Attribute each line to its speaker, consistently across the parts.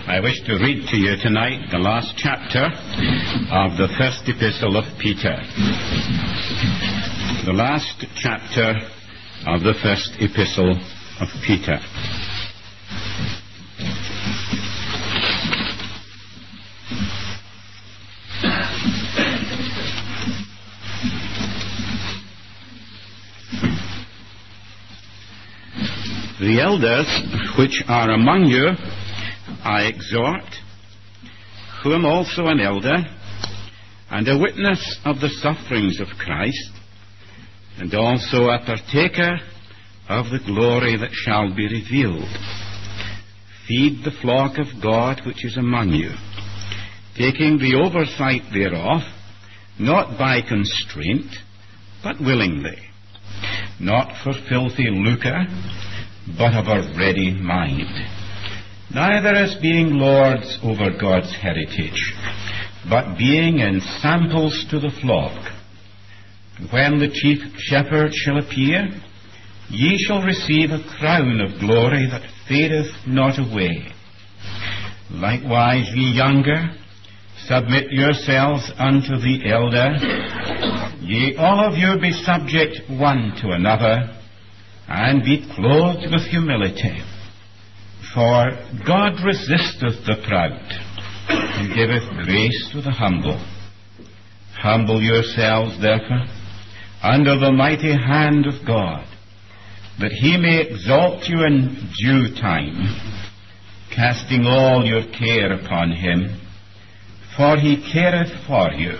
Speaker 1: I wish to read to you tonight the last chapter of the first epistle of Peter. The last chapter of the first epistle of Peter. The elders which are among you I exhort, who am also an elder, and a witness of the sufferings of Christ, and also a partaker of the glory that shall be revealed. Feed the flock of God which is among you, taking the oversight thereof, not by constraint, but willingly, not for filthy lucre, but of a ready mind, neither as being lords over God's heritage, but being in samples to the flock. And when the chief shepherd shall appear, ye shall receive a crown of glory that fadeth not away. Likewise, ye younger, submit yourselves unto the elder. Ye all of you be subject one to another, and be clothed with humility. For God resisteth the proud, and giveth grace to the humble. Humble yourselves, therefore, under the mighty hand of God, that he may exalt you in due time, casting all your care upon him, for he careth for you.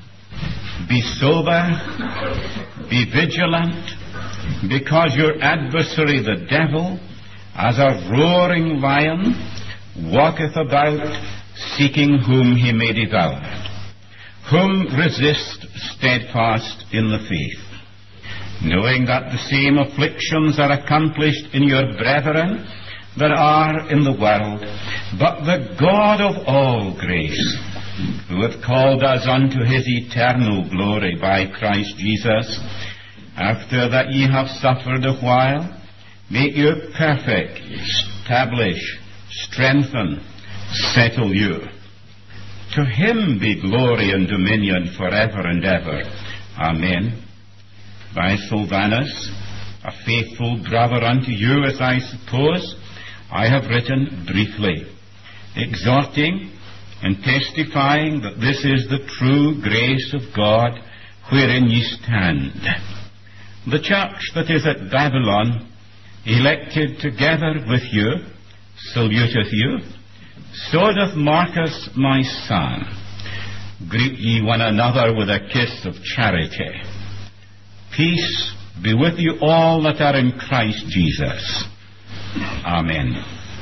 Speaker 1: Be sober, be vigilant, because your adversary the devil, as a roaring lion, walketh about, seeking whom he may devour. Whom resist steadfast in the faith, knowing that the same afflictions are accomplished in your brethren that are in the world. But the God of all grace, who hath called us unto his eternal glory by Christ Jesus, after that ye have suffered a while, make you perfect, establish, strengthen, settle you. To him be glory and dominion forever and ever. Amen. By Silvanus, a faithful brother unto you, as I suppose, I have written briefly, exhorting and testifying that this is the true grace of God wherein ye stand. The church that is at Babylon, elected together with you, saluteth you. So doth Marcus my son. Greet ye one another with a kiss of charity. Peace be with you all that are in Christ Jesus. Amen.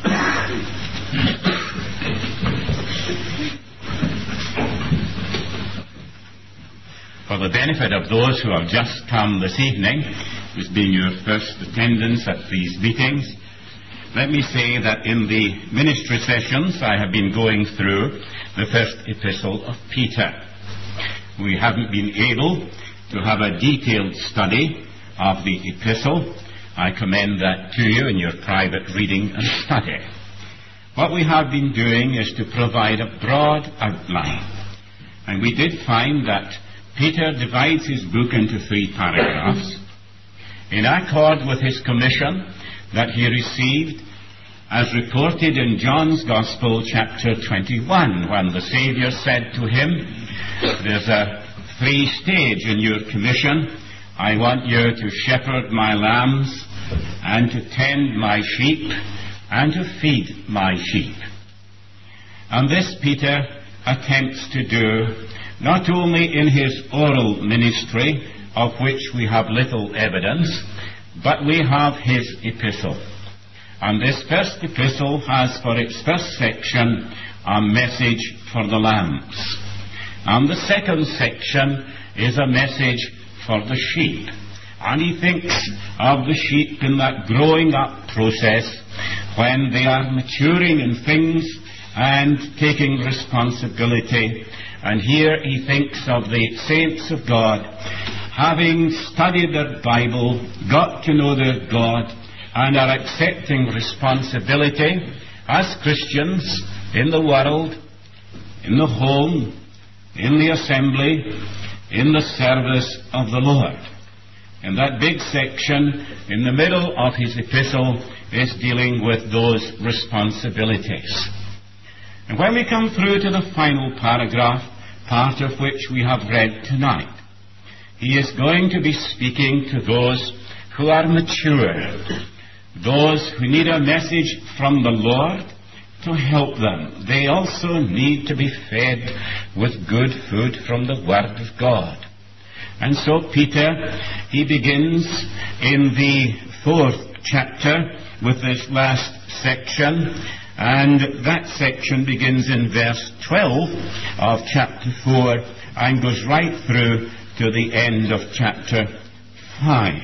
Speaker 1: For the benefit of those who have just come this evening, this being your first attendance at these meetings, let me say that in the ministry sessions I have been going through the first epistle of Peter. We haven't been able to have a detailed study of the epistle. I commend that to you in your private reading and study. What we have been doing is to provide a broad outline. And we did find that Peter divides his book into 3 paragraphs in accord with his commission that he received as reported in John's Gospel chapter 21, when the Saviour said to him, there's a 3-stage in your commission. I want you to shepherd my lambs, and to tend my sheep, and to feed my sheep. And this Peter attempts to do not only in his oral ministry, of which we have little evidence, but we have his epistle. And this first epistle has for its first section a message for the lambs. And the second section is a message for the sheep. And he thinks of the sheep in that growing up process when they are maturing in things and taking responsibility. And here he thinks of the saints of God, having studied their Bible, got to know their God, and are accepting responsibility as Christians in the world, in the home, in the assembly, in the service of the Lord. And that big section in the middle of his epistle is dealing with those responsibilities. And when we come through to the final paragraph, part of which we have read tonight, he is going to be speaking to those who are mature, those who need a message from the Lord to help them. They also need to be fed with good food from the Word of God. And so Peter, he begins in the 4th chapter with this last section, and that section begins in verse 12 of chapter 4 and goes right through to the end of chapter 5.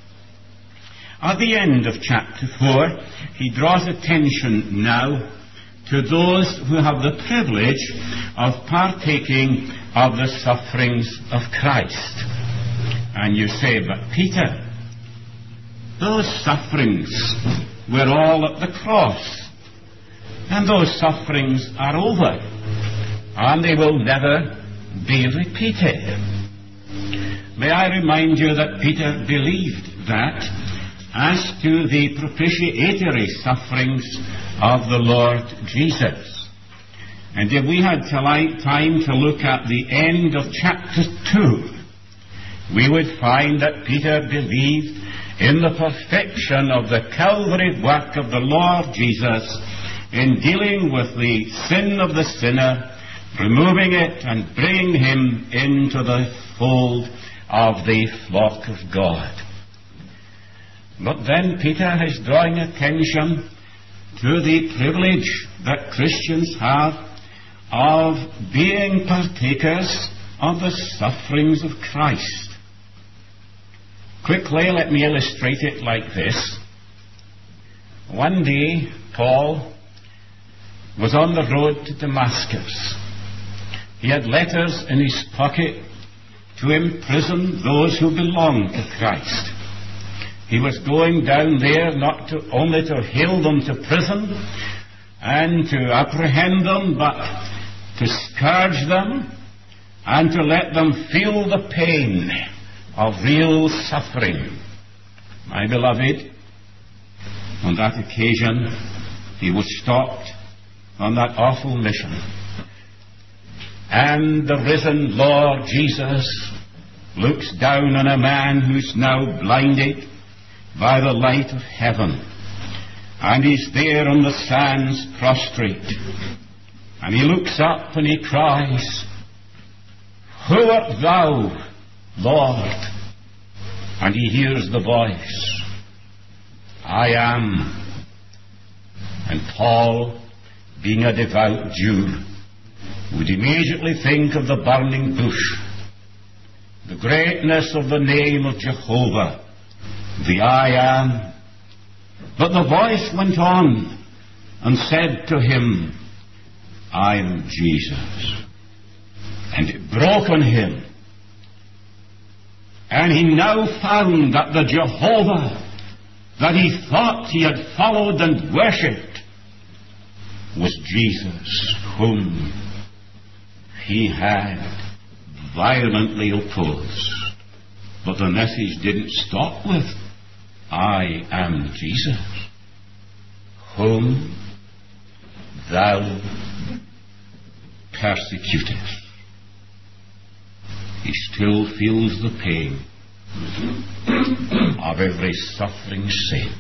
Speaker 1: At the end of chapter 4, he draws attention now to those who have the privilege of partaking of the sufferings of Christ. And you say, but Peter, those sufferings were all at the cross, and those sufferings are over, and they will never be repeated. May I remind you that Peter believed that as to the propitiatory sufferings of the Lord Jesus. And if we had time to look at the end of chapter 2, we would find that Peter believed in the perfection of the Calvary work of the Lord Jesus in dealing with the sin of the sinner, removing it and bringing him into the fold of the flock of God. But then Peter is drawing attention to the privilege that Christians have of being partakers of the sufferings of Christ. Quickly, let me illustrate it like this. One day, Paul was on the road to Damascus. He had letters in his pocket to imprison those who belonged to Christ. He was going down there not only to hale them to prison and to apprehend them, but to scourge them and to let them feel the pain of real suffering. My beloved, on that occasion, he was stopped on that awful mission. And the risen Lord Jesus looks down on a man who's now blinded by the light of heaven. And he's there on the sands prostrate. And he looks up and he cries, "Who art thou, Lord?" And he hears the voice, "I am." And Paul, being a devout Jew, would immediately think of the burning bush, the greatness of the name of Jehovah, the I am. But the voice went on and said to him, "I am Jesus." And it broke on him. And he now found that the Jehovah that he thought he had followed and worshipped was Jesus, whom he had violently opposed. But the message didn't stop with, "I am Jesus, whom thou persecutest." He still feels the pain of every suffering saint.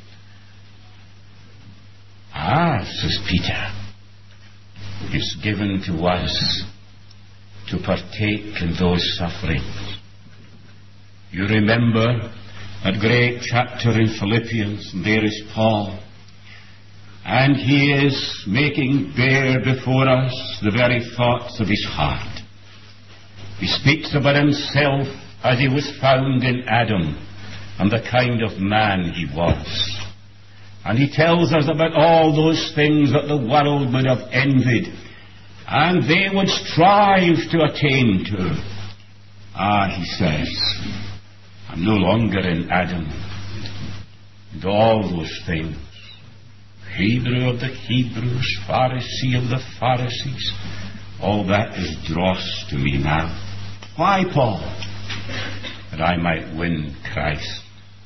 Speaker 1: "Ah," says Peter, "it's given to us to partake in those sufferings." You remember that great chapter in Philippians, and there is Paul, and he is making bare before us the very thoughts of his heart. He speaks about himself as he was found in Adam and the kind of man he was. And he tells us about all those things that the world would have envied and they would strive to attain to. "Ah," he says, "I'm no longer in Adam. And all those things, Hebrew of the Hebrews, Pharisee of the Pharisees, all that is dross to me now. Why, Paul? That I might win Christ.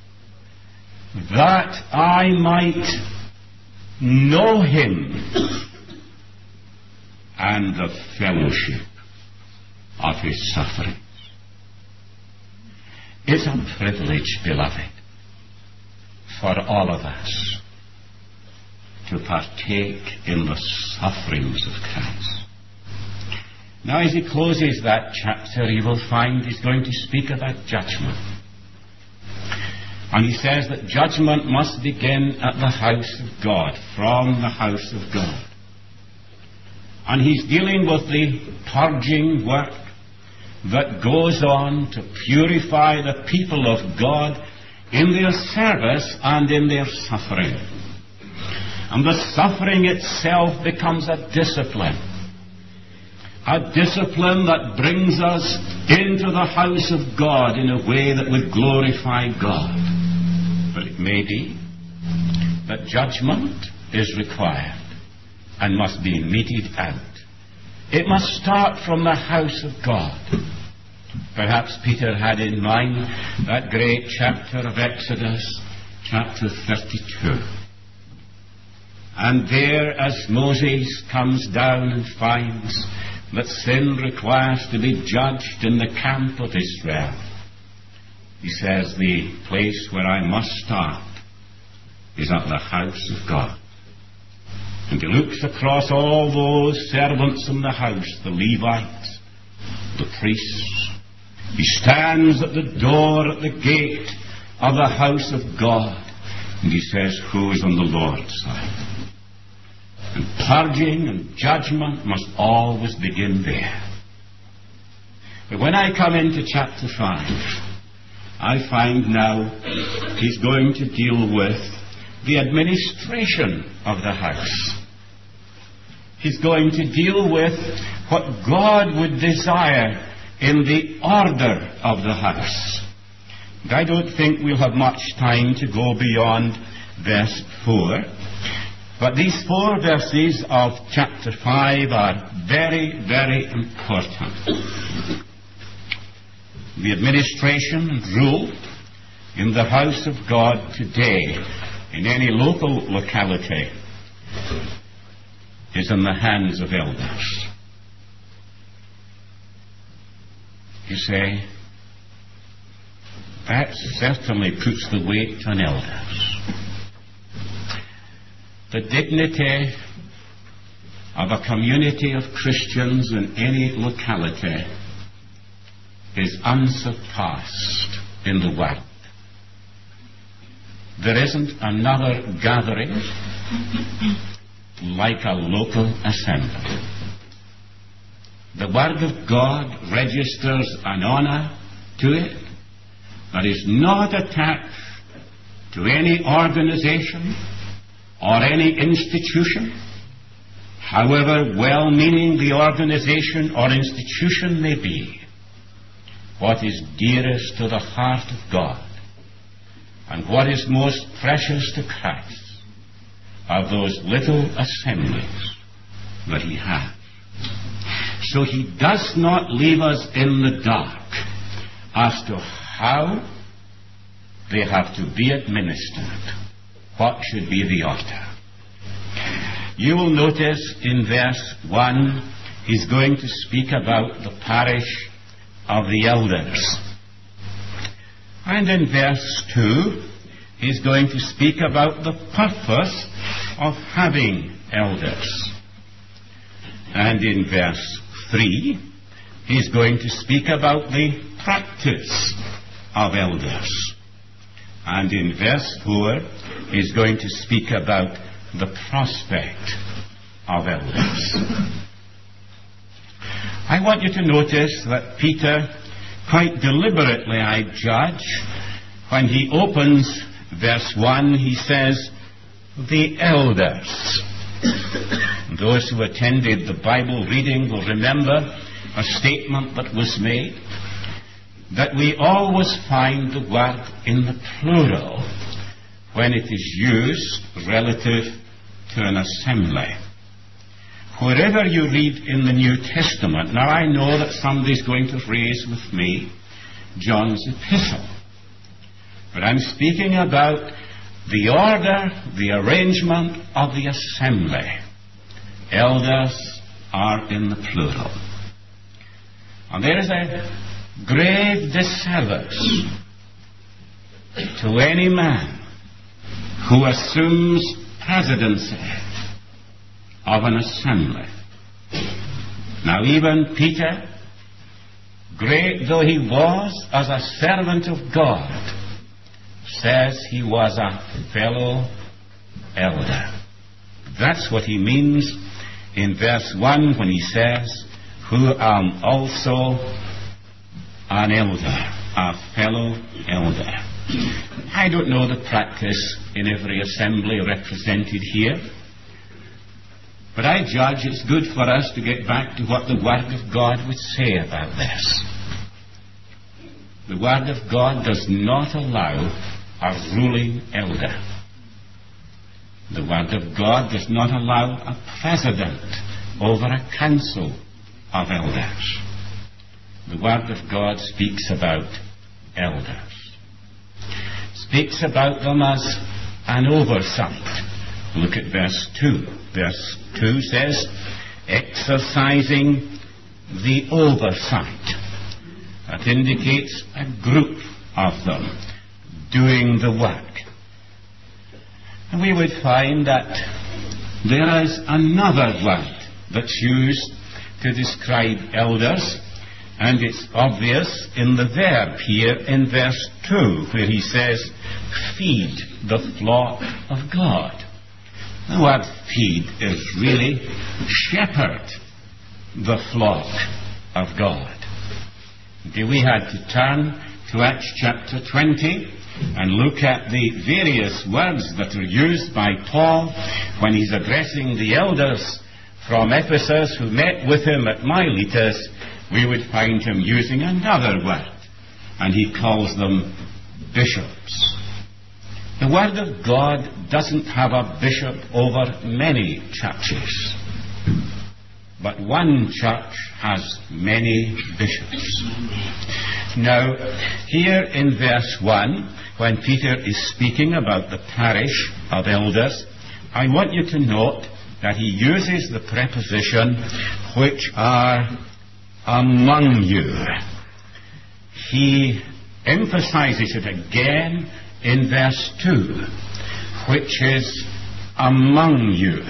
Speaker 1: That I might know him and the fellowship of his sufferings. It's a privilege, beloved, for all of us to partake in the sufferings of Christ. Now, as he closes that chapter, you will find he's going to speak about judgment. And he says that judgment must begin at the house of God, from the house of God. And he's dealing with the purging work that goes on to purify the people of God in their service and in their suffering. And the suffering itself becomes a discipline that brings us into the house of God in a way that would glorify God. But it may be that judgment is required and must be meted out. It must start from the house of God. Perhaps Peter had in mind that great chapter of Exodus, chapter 32. And there, as Moses comes down and finds that sin requires to be judged in the camp of Israel, he says, the place where I must start is at the house of God. And he looks across all those servants in the house, the Levites, the priests. He stands at the door, at the gate of the house of God, and he says, who is on the Lord's side? And purging and judgment must always begin there. But when I come into chapter 5, I find now he's going to deal with the administration of the house. He's going to deal with what God would desire in the order of the house. And I don't think we'll have much time to go beyond verse 4. But these 4 verses of chapter 5 are very, very important. The administration and rule in the house of God today, in any local locality, is in the hands of elders. You say, that certainly puts the weight on elders. The dignity of a community of Christians in any locality is unsurpassed in the world. There isn't another gathering like a local assembly. The Word of God registers an honour to it that is not attached to any organisation or any institution, however well-meaning the organisation or institution may be. What is dearest to the heart of God and what is most precious to Christ are those little assemblies that he has. So he does not leave us in the dark as to how they have to be administered, what should be the order. You will notice in verse 1 he's going to speak about the parish of the elders. And in verse 2 he's going to speak about the purpose of having elders. And in verse 3 he's going to speak about the practice of elders. And in verse 4 he's going to speak about the prospect of elders. I want you to notice that Peter, quite deliberately I judge, when he opens verse 1, he says, the elders. Those who attended the Bible reading will remember a statement that was made, that we always find the word in the plural when it is used relative to an assembly. Wherever you read in the New Testament, now I know that somebody's going to raise with me John's epistle, but I'm speaking about the order, the arrangement of the assembly. Elders are in the plural. And there is a grave disservice to any man who assumes presidency of an assembly. Now even Peter, great though he was as a servant of God, says he was a fellow elder. That's what he means in verse 1 when he says, who am also an elder, a fellow elder. I don't know the practice in every assembly represented here, but I judge it's good for us to get back to what the Word of God would say about this. The Word of God does not allow a ruling elder. The Word of God does not allow a president over a council of elders. The Word of God speaks about elders. Speaks about them as an oversight. Look at verse 2. Verse 2 says, exercising the oversight. That indicates a group of them doing the work. And we would find that there is another word that's used to describe elders, and it's obvious in the verb here in verse 2, where he says, feed the flock of God. The word feed is really shepherd the flock of God. Okay, we had to turn to Acts chapter 20 and look at the various words that are used by Paul when he's addressing the elders from Ephesus who met with him at Miletus. We would find him using another word, and he calls them bishops. The Word of God doesn't have a bishop over many churches, but one church has many bishops. Now, here in verse 1, when Peter is speaking about the parish of elders, I want you to note that he uses the preposition which are among you. He emphasizes it again in verse 2, which is among you.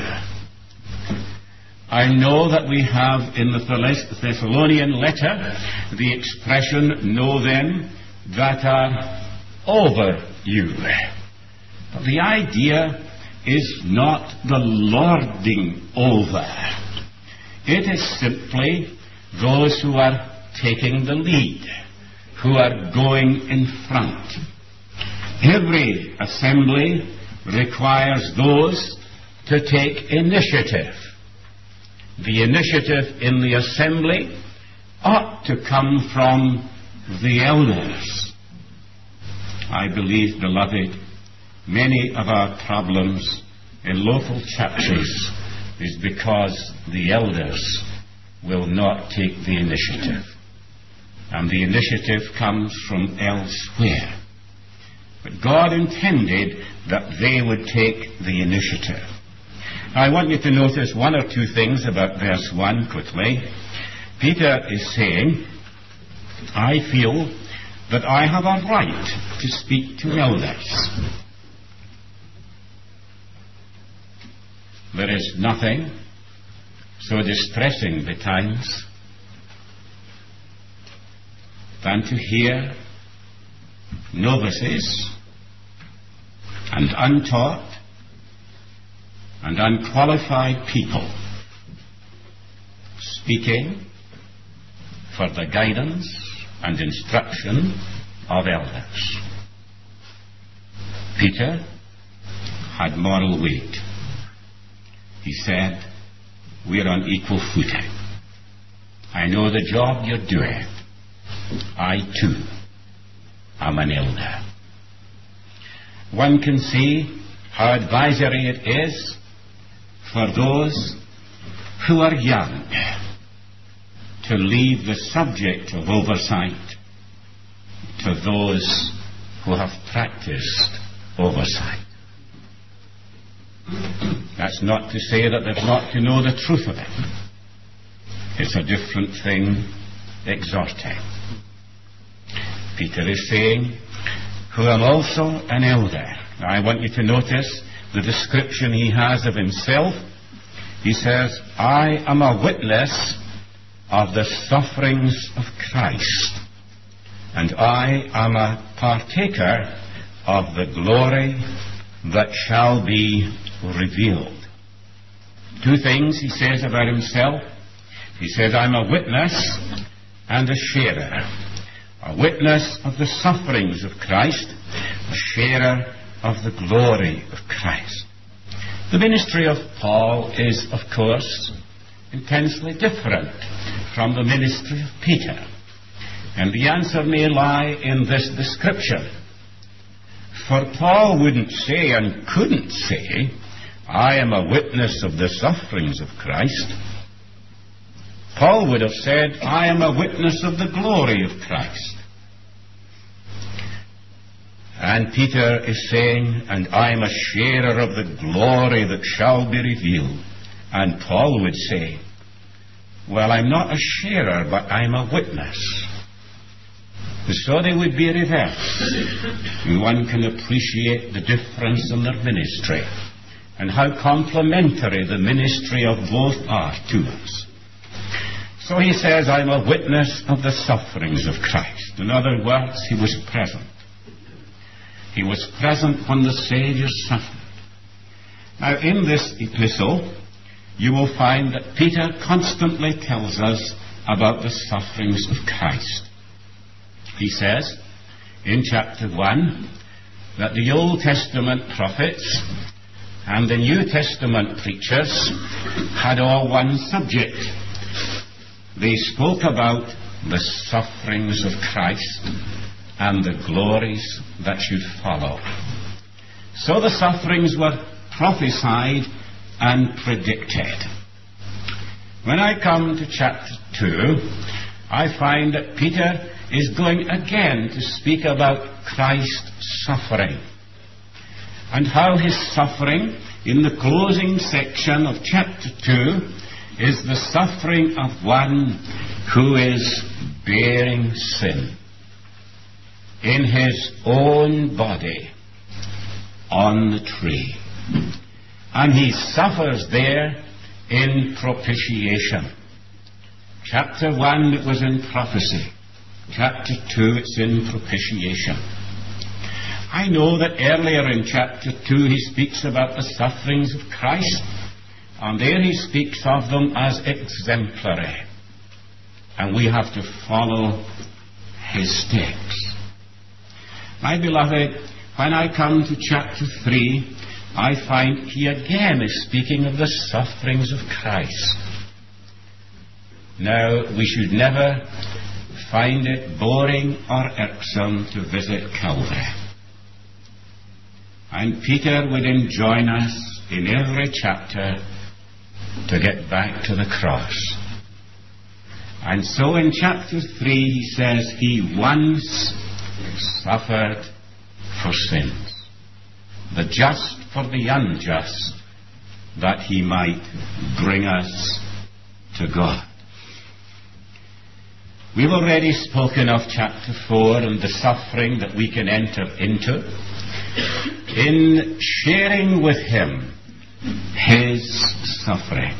Speaker 1: I know that we have in the Thessalonian letter the expression, know them that are over you. But the idea is not the lording over. It is simply those who are taking the lead, who are going in front. Every assembly requires those to take initiative. The initiative in the assembly ought to come from the elders. I believe, beloved, many of our problems in local churches is because the elders will not take the initiative. And the initiative comes from elsewhere. But God intended that they would take the initiative. I want you to notice one or two things about verse 1 quickly. Peter is saying, I feel that I have a right to speak to elders. There is nothing so distressing betimes than to hear novices and untaught and unqualified people speaking for the guidance and instruction of elders. Peter had moral weight. He said, we're on equal footing. I know the job you're doing. I too am an elder. One can see how advisory it is for those who are young to leave the subject of oversight to those who have practiced oversight. That's not to say that they've not to know the truth of it. It's a different thing exhorting. Peter is saying, who am also an elder. Now I want you to notice the description he has of himself. He says, I am a witness of the sufferings of Christ, and I am a partaker of the glory that shall be revealed. Two things he says about himself. He says, I'm a witness and a sharer. A witness of the sufferings of Christ, a sharer of the glory of Christ. The ministry of Paul is, of course, intensely different from the ministry of Peter. And the answer may lie in this description. For Paul wouldn't say and couldn't say, I am a witness of the sufferings of Christ. Paul would have said, I am a witness of the glory of Christ. And Peter is saying, and I am a sharer of the glory that shall be revealed. And Paul would say, well, I'm not a sharer, but I'm a witness. So they would be reversed. One can appreciate the difference in their ministry and how complementary the ministry of both are to us. So he says, I'm a witness of the sufferings of Christ. In other words, he was present. He was present when the Saviour suffered. Now, in this epistle, you will find that Peter constantly tells us about the sufferings of Christ. He says in chapter 1 that the Old Testament prophets and the New Testament preachers had all one subject. They spoke about the sufferings of Christ and the glories that should follow. So the sufferings were prophesied and predicted. When I come to chapter 2, I find that Peter is going again to speak about Christ's suffering and how his suffering in the closing section of chapter 2 is the suffering of one who is bearing sin in his own body on the tree. And he suffers there in propitiation. Chapter 1, it was in prophecy. Chapter 2, it's in propitiation. I know that earlier in chapter 2 he speaks about the sufferings of Christ, and there he speaks of them as exemplary. And we have to follow his steps. My beloved, when I come to chapter 3, I find he again is speaking of the sufferings of Christ. Now, we should never find it boring or irksome to visit Calvary. And Peter would enjoin us in every chapter to get back to the cross. And so in chapter 3 he says he once suffered for sins, the just for the unjust, that he might bring us to God. We've already spoken of chapter 4 and the suffering that we can enter into in sharing with him his sufferings.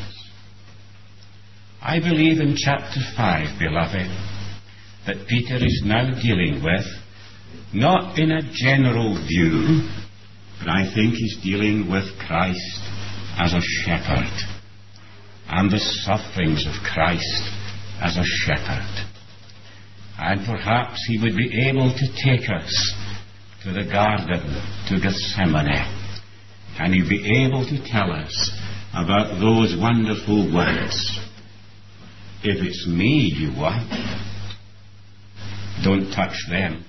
Speaker 1: I believe in chapter 5, beloved, that Peter is now dealing with, not in a general view, but I think he's dealing with Christ as a shepherd and the sufferings of Christ as a shepherd. And perhaps he would be able to take us to the garden, to Gethsemane, and he'd be able to tell us about those wonderful words. If it's me you want, don't touch them.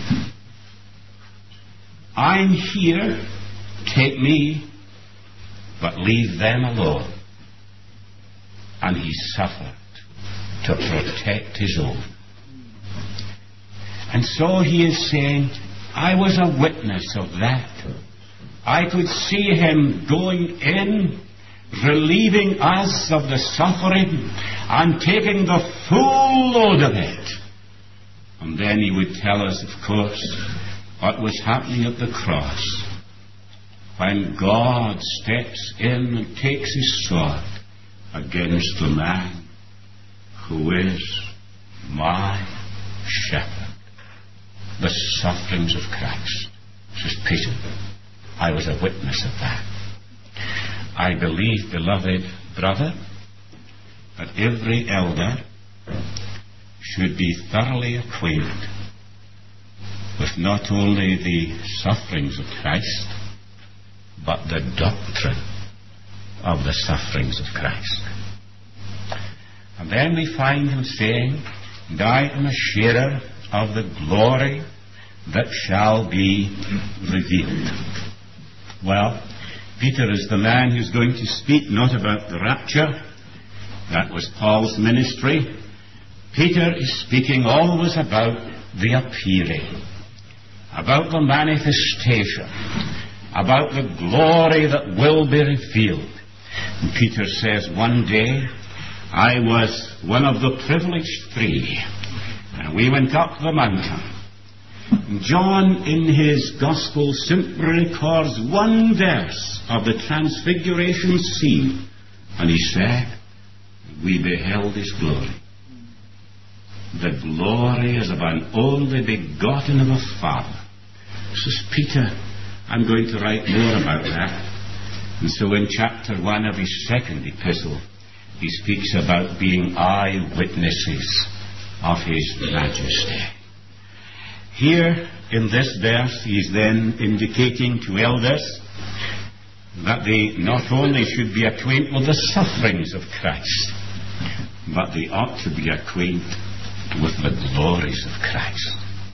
Speaker 1: I'm here, take me, but leave them alone. And he suffered to protect his own. And so he is saying, I was a witness of that. I could see him going in, relieving us of the suffering, and taking the full load of it. And then he would tell us, of course, what was happening at the cross, when God steps in and takes his sword against the man who is my shepherd. The sufferings of Christ. Says Peter, I was a witness of that. I believe, beloved brother, that every elder should be thoroughly acquainted with not only the sufferings of Christ, but the doctrine of the sufferings of Christ. And then we find him saying, and I am a sharer of the glory that shall be revealed. Well, Peter is the man who's going to speak not about the rapture. That was Paul's ministry. Peter is speaking always about the appearing, about the manifestation, about the glory that will be revealed. And Peter says, one day I was one of the privileged three, and we went up the mountain. And John in his gospel simply records one verse of the transfiguration scene, and he said, we beheld his glory. The glory is of an only begotten of a Father. Says Peter, I'm going to write more about that. And so in chapter 1 of his second epistle, he speaks about being eyewitnesses of his majesty. Here in this verse, he is then indicating to elders that they not only should be acquainted with the sufferings of Christ, but they ought to be acquainted with the glories of Christ.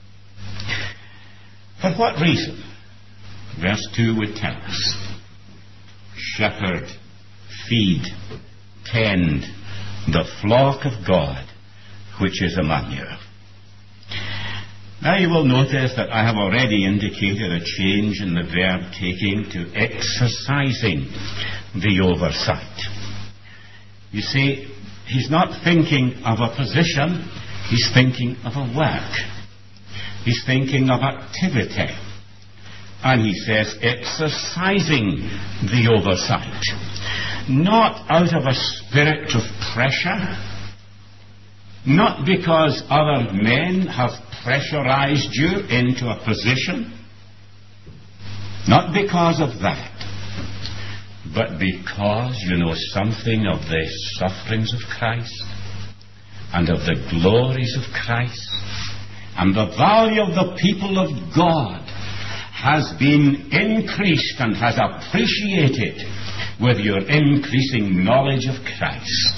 Speaker 1: For what reason? Verse 2 would tell us. Shepherd, feed, tend the flock of God which is among you. Now you will notice that I have already indicated a change in the verb taking to exercising the oversight. You see, he's not thinking of a position, he's thinking of a work. He's thinking of activity. And he says, exercising the oversight. Not out of a spirit of pressure, not because other men have pressurized you into a position, not because of that, but because you know something of the sufferings of Christ and of the glories of Christ, and the value of the people of God has been increased and has appreciated with your increasing knowledge of Christ.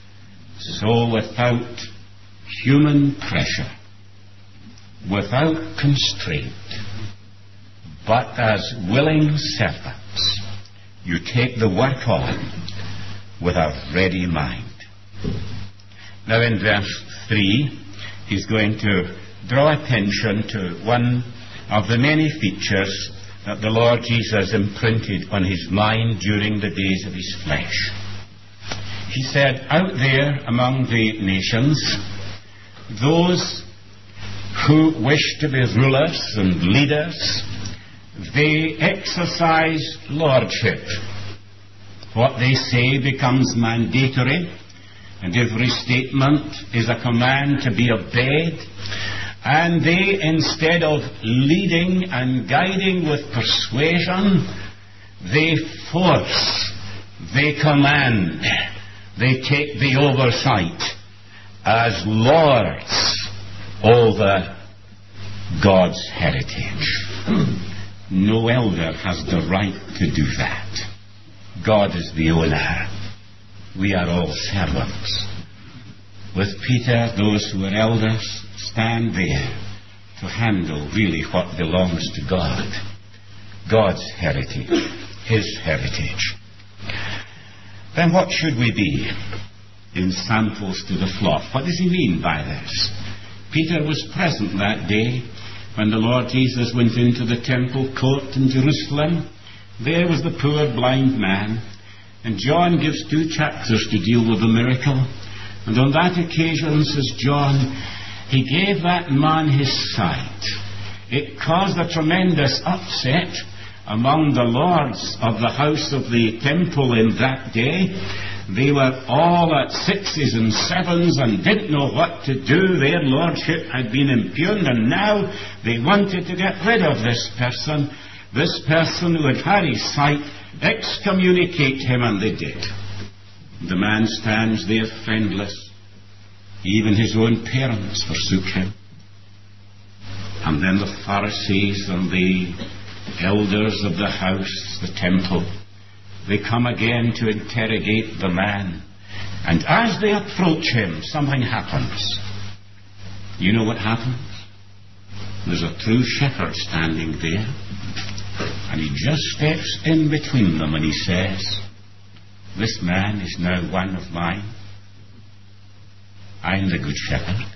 Speaker 1: So without human pressure, without constraint, but as willing servants, you take the work on with a ready mind. Now in verse 3, he's going to draw attention to one of the many features that the Lord Jesus imprinted on his mind during the days of his flesh. He said, out there among the nations, those who wish to be rulers and leaders, they exercise lordship. What they say becomes mandatory, and every statement is a command to be obeyed. And they, instead of leading and guiding with persuasion, they force, they command, they take the oversight as lords over God's heritage. No elder has the right to do that. God is the owner. We are all servants. With Peter, those who are elders stand there to handle really what belongs to God. God's heritage, his heritage. Then what should we be? Ensamples to the flock. What does he mean by this? Peter was present that day when the Lord Jesus went into the temple court in Jerusalem. There was the poor blind man, and John gives 2 chapters to deal with the miracle. And on that occasion, says John, he gave that man his sight. It caused a tremendous upset among the lords of the house of the temple in that day. They were all at 6s and 7s and didn't know what to do. Their lordship had been impugned, and now they wanted to get rid of this person who had had his sight, excommunicate him, and they did. The man stands there friendless. Even his own parents forsook him. And then the Pharisees and the elders of the house, the temple, they come again to interrogate the man. And as they approach him, something happens. You know what happens? There's a true shepherd standing there, and he just steps in between them and he says, "This man is now one of mine. I'm the good shepherd.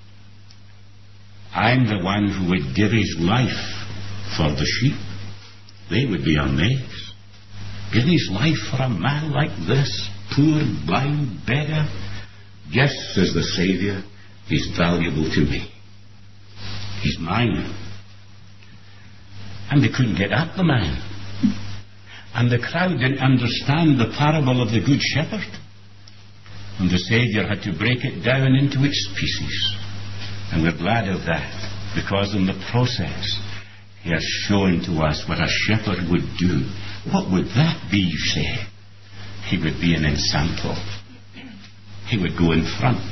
Speaker 1: I'm the one who would give his life for the sheep." They would be amazed. Give his life for a man like this, poor, blind beggar? "Yes," says the Saviour, "he's valuable to me. He's mine." And they couldn't get at the man. And the crowd didn't understand the parable of the Good Shepherd. And the Saviour had to break it down into its pieces. And we're glad of that, because in the process he has shown to us what a shepherd would do. What would that be, you say? He would be an ensample. He would go in front.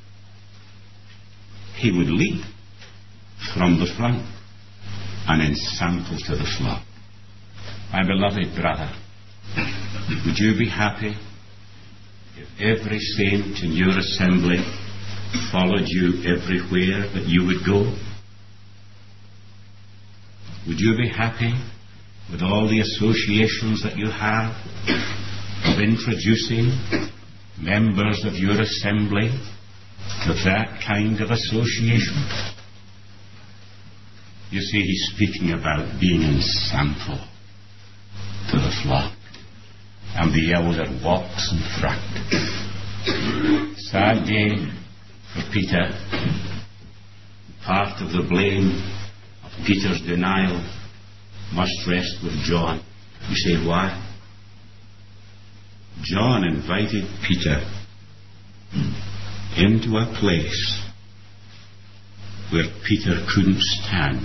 Speaker 1: He would lead from the front, an ensample to the flock. My beloved brother, would you be happy if every saint in your assembly followed you everywhere that you would go? Would you be happy with all the associations that you have of introducing members of your assembly to that kind of association? You see, he's speaking about being ensample to the flock, and the elder walks in front. Sad day for Peter. Part of the blame of Peter's denial must rest with John. You say, why? John invited Peter into a place where Peter couldn't stand.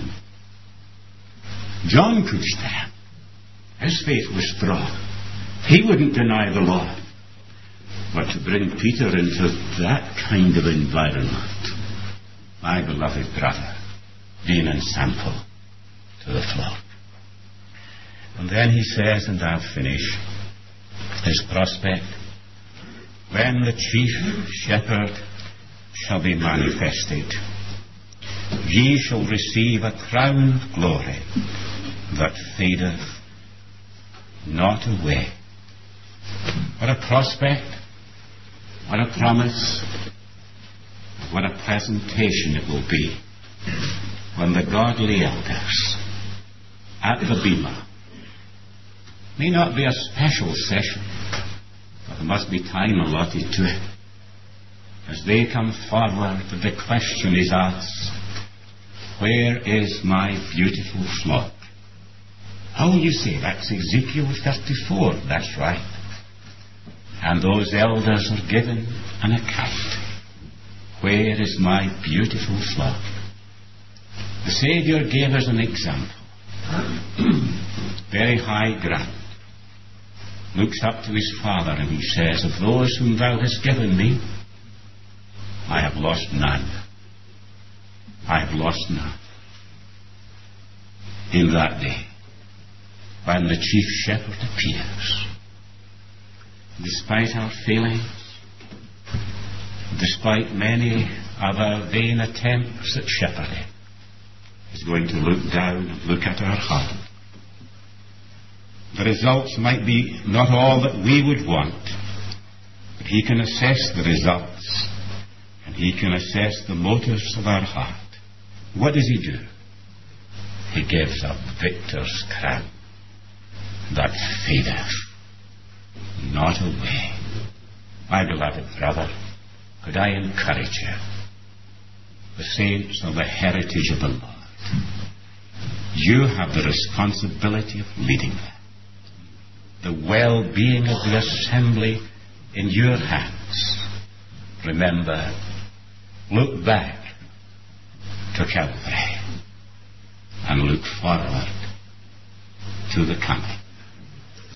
Speaker 1: John could stand. His faith was strong. He wouldn't deny the Lord. But to bring Peter into that kind of environment, my beloved brother, being an ensample to the flock. And then he says, and I'll finish, his prospect, when the chief shepherd shall be manifested, ye shall receive a crown of glory that fadeth not away. What a prospect, what a promise, what a presentation it will be when the godly elders at the bema, may not be a special session, but there must be time allotted to it. As they come forward, the question is asked, where is my beautiful flock? Oh, you say, that's Ezekiel 34. That's right. And those elders are given an account. Where is my beautiful flock? The Saviour gave us an example. Very high ground. Looks up to his Father and he says, of those whom thou hast given me, I have lost none. I have lost none. In that day, when the chief shepherd appears, despite our failings, despite many of our vain attempts at shepherding, he's going to look down and look at our heart. The results might be not all that we would want, But He can assess the results, and He can assess the motives of our heart. What does He do? He gives a victor's crown that fadeth not away. My beloved brother, could I encourage you? The saints are the heritage of the Lord. You have the responsibility of leading them. The well-being of the assembly in your hands. Remember, look back to Calvary and look forward to the coming.